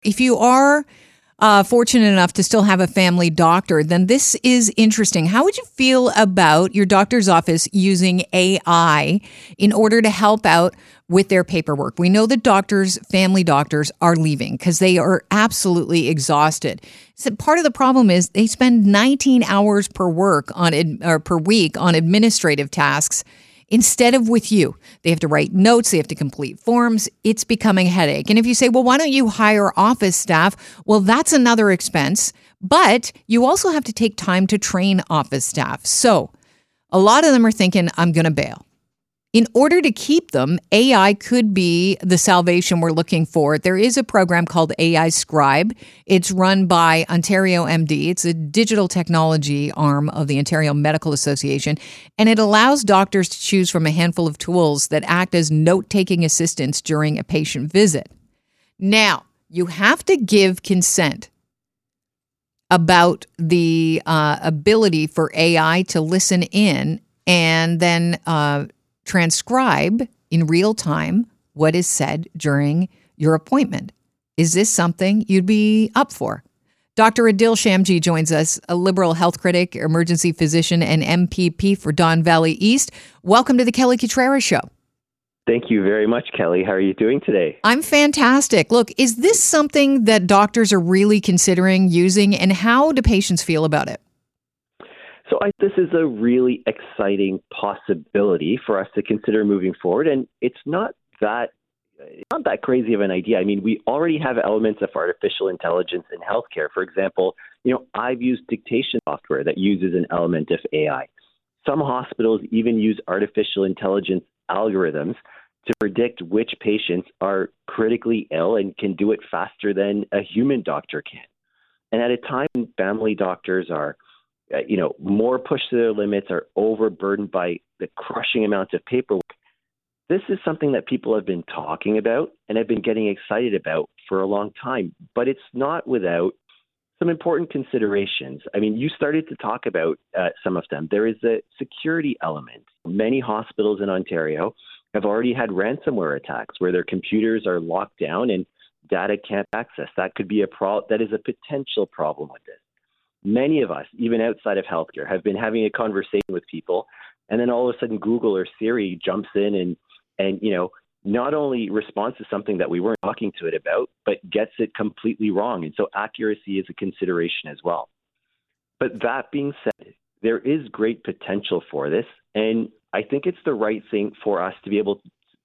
If you are fortunate enough to still have a family doctor, then this is interesting. How would you feel about your doctor's office using AI in order to help out with their paperwork? We know that family doctors are leaving because they are absolutely exhausted. So part of the problem is they spend 19 hours per week on administrative tasks instead of with you. They have to write notes. They have to complete forms. It's becoming a headache. And if you say, well, why don't you hire office staff? Well, that's another expense. But you also have to take time to train office staff. So a lot of them are thinking, I'm going to bail. In order to keep them, AI could be the salvation we're looking for. There is a program called AI Scribe. It's run by Ontario MD. It's a digital technology arm of the Ontario Medical Association, and it allows doctors to choose from a handful of tools that act as note-taking assistants during a patient visit. Now, you have to give consent about the ability for AI to listen in and then transcribe in real time what is said during your appointment. Is this something you'd be up for? Dr. Adil Shamji joins us, a Liberal health critic, emergency physician, and MPP for Don Valley East. Welcome to the Kelly Cutrara Show. Thank you very much, Kelly. How are you doing today? I'm fantastic. Look, is this something that doctors are really considering using, and how do patients feel about it? So this is a really exciting possibility for us to consider moving forward, and it's not that crazy of an idea. I mean, we already have elements of artificial intelligence in healthcare. For example, I've used dictation software that uses an element of AI. Some hospitals even use artificial intelligence algorithms to predict which patients are critically ill and can do it faster than a human doctor can. And at a time when family doctors are more pushed to their limits, are overburdened by the crushing amount of paperwork. This is something that people have been talking about and have been getting excited about for a long time, but it's not without some important considerations. I mean, you started to talk about some of them. There is a security element. Many hospitals in Ontario have already had ransomware attacks where their computers are locked down and data can't access. That could be that is a potential problem with this. Many of us, even outside of healthcare, have been having a conversation with people, and then all of a sudden Google or Siri jumps in and not only responds to something that we weren't talking to it about, but gets it completely wrong. And so accuracy is a consideration as well. But that being said, there is great potential for this, and I think it's the right thing for us to be able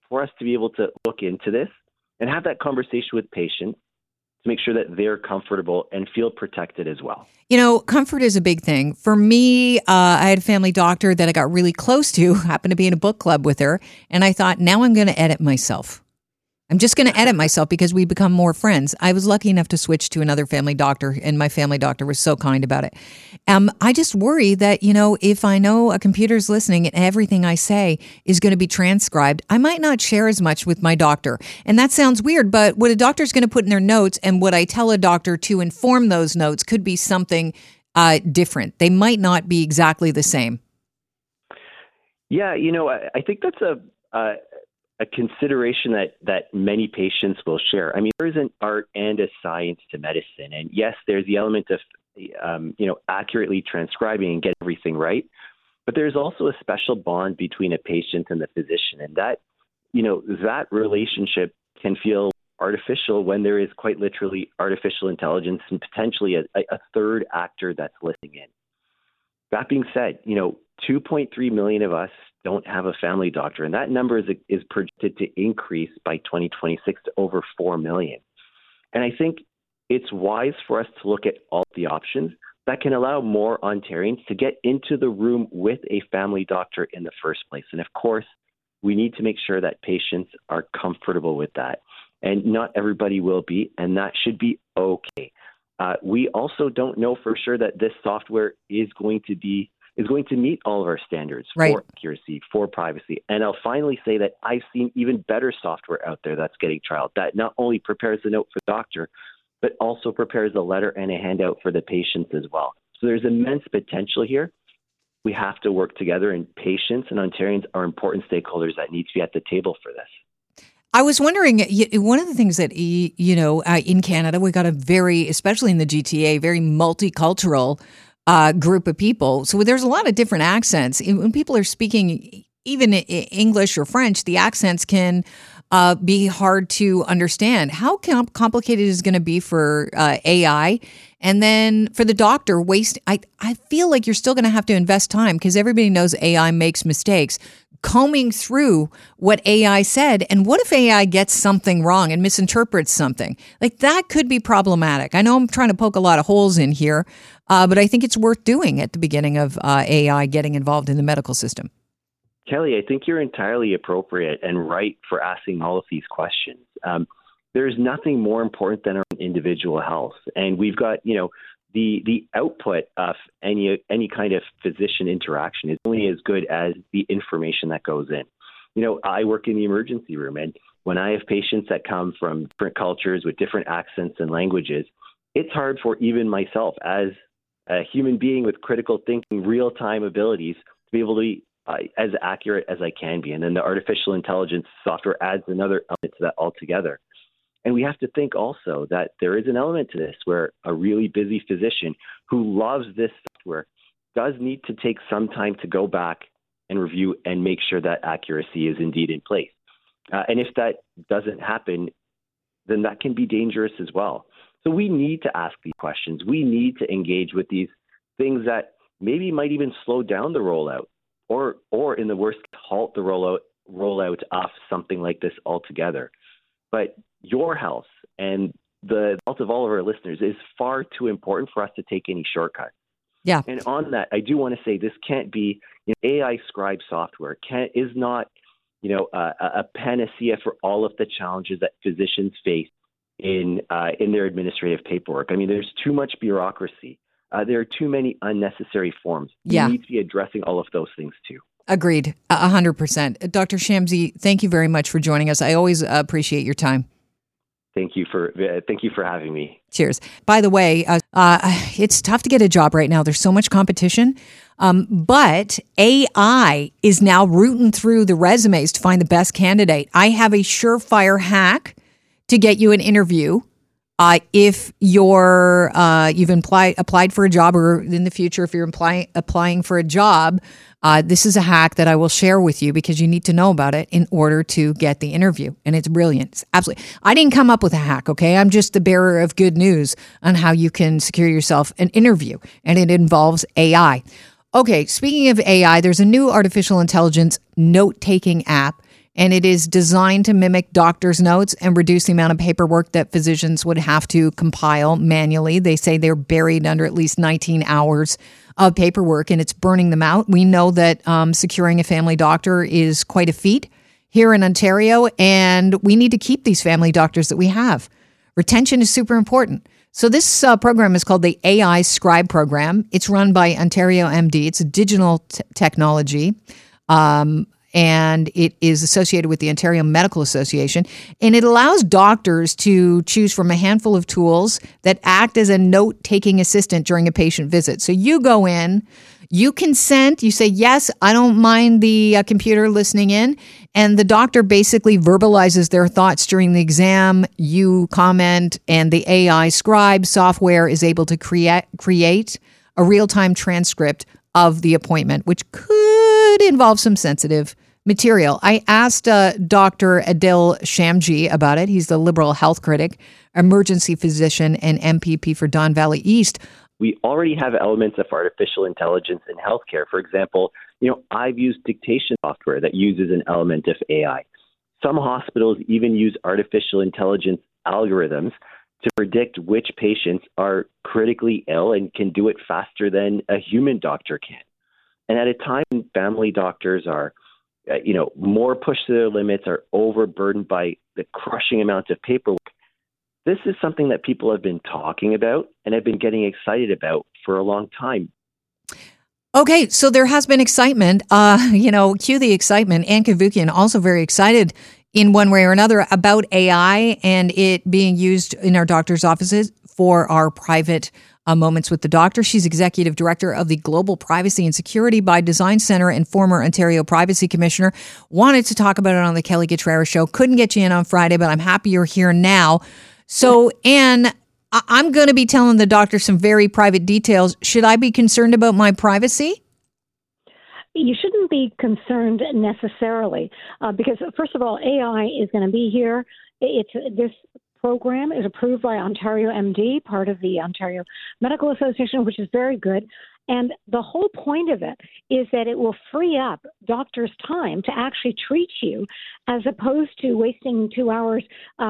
to look into this and have that conversation with patients to make sure that they're comfortable and feel protected as well. Comfort is a big thing. For me, I had a family doctor that I got really close to, happened to be in a book club with her, and I thought, now I'm going to edit myself. I'm just going to edit myself because we become more friends. I was lucky enough to switch to another family doctor, and my family doctor was so kind about it. I just worry that, if I know a computer's listening and everything I say is going to be transcribed, I might not share as much with my doctor. And that sounds weird, but what a doctor's going to put in their notes and what I tell a doctor to inform those notes could be something different. They might not be exactly the same. Yeah, I think that's a consideration that many patients will share. I mean, there is an art and a science to medicine. And yes, there's the element of, accurately transcribing and get everything right. But there's also a special bond between a patient and the physician. And that, that relationship can feel artificial when there is quite literally artificial intelligence and potentially a third actor that's listening in. That being said, 2.3 million of us don't have a family doctor, and that number is projected to increase by 2026 to over 4 million. And I think it's wise for us to look at all the options that can allow more Ontarians to get into the room with a family doctor in the first place. And of course, we need to make sure that patients are comfortable with that. And not everybody will be, and that should be okay. We also don't know for sure that this software is going to meet all of our standards for accuracy, for privacy. And I'll finally say that I've seen even better software out there that's getting trialed that not only prepares the note for the doctor, but also prepares a letter and a handout for the patients as well. So there's immense potential here. We have to work together, and patients and Ontarians are important stakeholders that need to be at the table for this. I was wondering, one of the things that, in Canada, we got a very, especially in the GTA, very multicultural group of people. So there's a lot of different accents. When people are speaking even English or French, the accents can be hard to understand. How complicated is it going to be for AI? And then for the doctor, I feel like you're still going to have to invest time because everybody knows AI makes mistakes. Combing through what AI said, and what if AI gets something wrong and misinterprets something? Like that could be problematic. I know I'm trying to poke a lot of holes in here, but I think it's worth doing at the beginning of AI getting involved in the medical system. Kelly, I think you're entirely appropriate and right for asking all of these questions. There's nothing more important than our individual health, and we've got, the output of any kind of physician interaction is only as good as the information that goes in. I work in the emergency room, and when I have patients that come from different cultures with different accents and languages, it's hard for even myself as a human being with critical thinking, real-time abilities to be able to be as accurate as I can be. And then the artificial intelligence software adds another element to that altogether. And we have to think also that there is an element to this where a really busy physician who loves this software does need to take some time to go back and review and make sure that accuracy is indeed in place. And if that doesn't happen, then that can be dangerous as well. So we need to ask these questions. We need to engage with these things that maybe might even slow down the rollout or in the worst, halt the rollout of something like this altogether. But your health and the health of all of our listeners is far too important for us to take any shortcuts. Yeah. And on that, I do want to say this can't be AI scribe software is not a panacea for all of the challenges that physicians face in their administrative paperwork. I mean, there's too much bureaucracy. There are too many unnecessary forms. Yeah. We need to be addressing all of those things too. Agreed. 100%. Dr. Shamsi, thank you very much for joining us. I always appreciate your time. Thank you for having me. Cheers. By the way, it's tough to get a job right now. There's so much competition. But AI is now rooting through the resumes to find the best candidate. I have a surefire hack to get you an interview. If you've applied for a job, or in the future, if you're applying for a job, this is a hack that I will share with you because you need to know about it in order to get the interview. And it's brilliant. It's absolutely. I didn't come up with a hack, okay? I'm just the bearer of good news on how you can secure yourself an interview, and it involves AI. Okay, speaking of AI, there's a new artificial intelligence note-taking app, and it is designed to mimic doctors' notes and reduce the amount of paperwork that physicians would have to compile manually. They say they're buried under at least 19 hours of paperwork, and it's burning them out. We know that securing a family doctor is quite a feat here in Ontario, and we need to keep these family doctors that we have. Retention is super important. So this program is called the AI Scribe Program. It's run by Ontario MD. It's a digital technology. And it is associated with the Ontario Medical Association. And it allows doctors to choose from a handful of tools that act as a note-taking assistant during a patient visit. So you go in, you consent, you say, yes, I don't mind the computer listening in. And the doctor basically verbalizes their thoughts during the exam. You comment, and the AI Scribe software is able to create a real-time transcript of the appointment, which could involve some sensitive material. I asked Dr. Adil Shamji about it. He's the Liberal health critic, emergency physician, and MPP for Don Valley East. We already have elements of artificial intelligence in healthcare. For example, I've used dictation software that uses an element of AI. Some hospitals even use artificial intelligence algorithms to predict which patients are critically ill and can do it faster than a human doctor can. And at a time when family doctors are, more pushed to their limits, are overburdened by the crushing amount of paperwork, this is something that people have been talking about and have been getting excited about for a long time. Okay, so there has been excitement. Cue the excitement. Ann Cavoukian also very excited in one way or another about AI and it being used in our doctor's offices for our private moments with the doctor. She's executive director of the Global Privacy and Security by Design Center and former Ontario Privacy Commissioner. Wanted to talk about it on the Kelly Cutrara Show. Couldn't get you in on Friday, but I'm happy you're here now. So, Anne, I'm going to be telling the doctor some very private details. Should I be concerned about my privacy? You shouldn't be concerned necessarily because, first of all, AI is going to be here. This program is approved by Ontario MD, part of the Ontario Medical Association, which is very good. And the whole point of it is that it will free up doctors' time to actually treat you, as opposed to wasting 2 hours,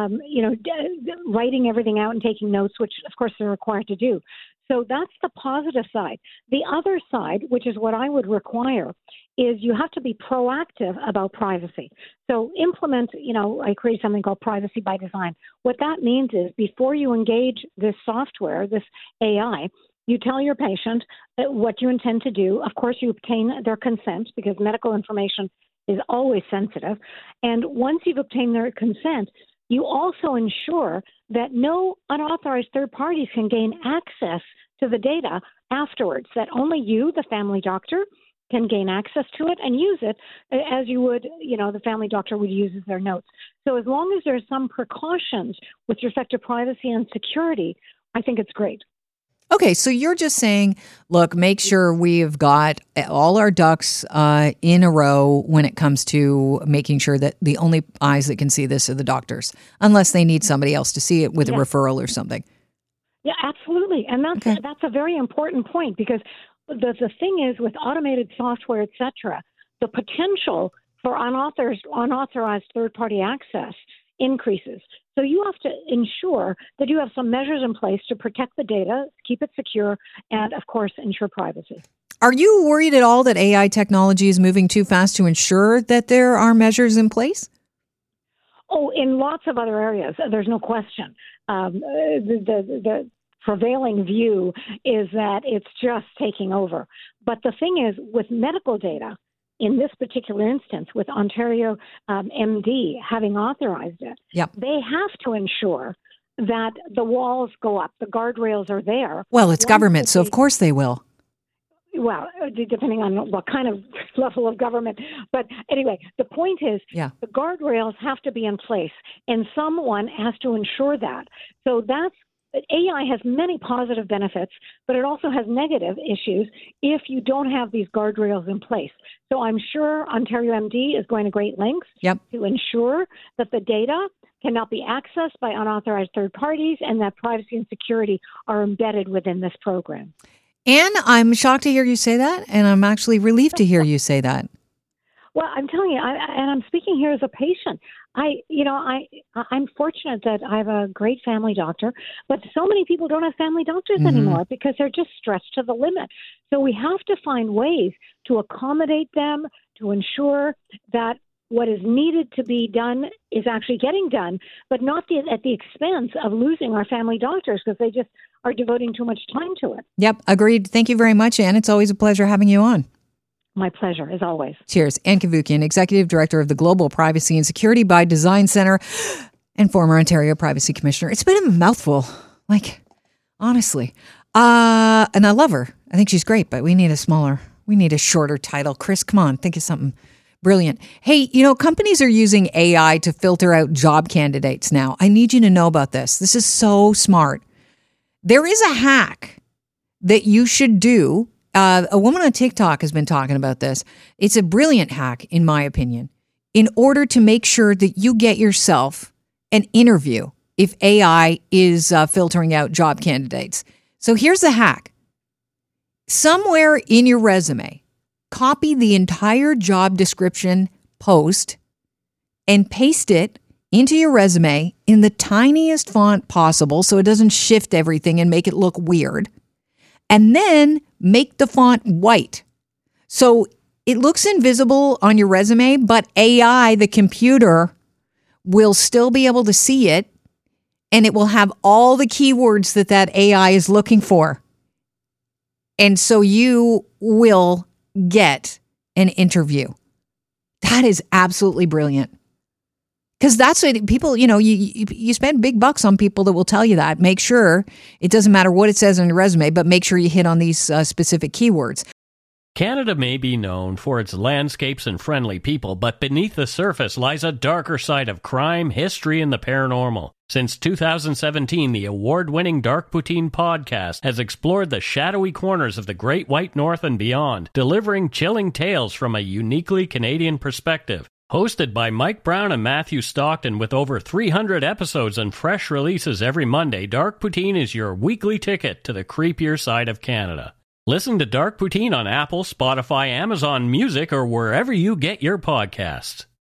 writing everything out and taking notes, which, of course, they're required to do. So that's the positive side. The other side, which is what I would require, is you have to be proactive about privacy. So implement, I create something called Privacy by Design. What that means is before you engage this software, this AI, you tell your patient what you intend to do. Of course, you obtain their consent because medical information is always sensitive. And once you've obtained their consent, you also ensure that no unauthorized third parties can gain access to the data afterwards, that only you, the family doctor, can gain access to it and use it as you would, the family doctor would use their notes. So as long as there's some precautions with respect to privacy and security, I think it's great. Okay, so you're just saying, look, make sure we've got all our ducks in a row when it comes to making sure that the only eyes that can see this are the doctors, unless they need somebody else to see it with a referral or something. Yeah, absolutely. And that's a very important point, because the thing is, with automated software, et cetera, the potential for unauthorized third-party access increases. So you have to ensure that you have some measures in place to protect the data, keep it secure, and, of course, ensure privacy. Are you worried at all that AI technology is moving too fast to ensure that there are measures in place? Oh, in lots of other areas, there's no question. The prevailing view is that it's just taking over. But the thing is, with medical data, in this particular instance, with Ontario MD having authorized it, they have to ensure that the walls go up, the guardrails are there. Well, it's government, so of course they will. Well, depending on what kind of level of government. But anyway, the point is the guardrails have to be in place, and someone has to ensure that. So AI has many positive benefits, but it also has negative issues if you don't have these guardrails in place. So I'm sure Ontario MD is going to great lengths to ensure that the data cannot be accessed by unauthorized third parties and that privacy and security are embedded within this program. Anne, I'm shocked to hear you say that, and I'm actually relieved to hear you say that. Well, I'm telling you, and I'm speaking here as a patient. I'm fortunate that I have a great family doctor, but so many people don't have family doctors anymore because they're just stretched to the limit. So we have to find ways to accommodate them, to ensure that what is needed to be done is actually getting done, but not at the expense of losing our family doctors because they just are devoting too much time to it. Yep, agreed. Thank you very much, Anne. It's always a pleasure having you on. My pleasure, as always. Cheers. Anne Cavoukian, Executive Director of the Global Privacy and Security by Design Center and former Ontario Privacy Commissioner. It's been a mouthful, honestly. And I love her. I think she's great, but we need a shorter title. Chris, come on, think of something brilliant. Hey, companies are using AI to filter out job candidates now. I need you to know about this. This is so smart. There is a hack that you should do. A woman on TikTok has been talking about this. It's a brilliant hack, in my opinion, in order to make sure that you get yourself an interview if AI is filtering out job candidates. So here's the hack. Somewhere in your resume, copy the entire job description post and paste it into your resume in the tiniest font possible so it doesn't shift everything and make it look weird. And then make the font white. So it looks invisible on your resume, but AI, the computer, will still be able to see it, and it will have all the keywords that AI is looking for. And so you will get an interview. That is absolutely brilliant. Because that's what people, you spend big bucks on people that will tell you that. Make sure it doesn't matter what it says on your resume, but make sure you hit on these specific keywords. Canada may be known for its landscapes and friendly people, but beneath the surface lies a darker side of crime, history, and the paranormal. Since 2017, the award-winning Dark Poutine podcast has explored the shadowy corners of the Great White North and beyond, delivering chilling tales from a uniquely Canadian perspective. Hosted by Mike Brown and Matthew Stockton with over 300 episodes and fresh releases every Monday, Dark Poutine is your weekly ticket to the creepier side of Canada. Listen to Dark Poutine on Apple, Spotify, Amazon Music, or wherever you get your podcasts.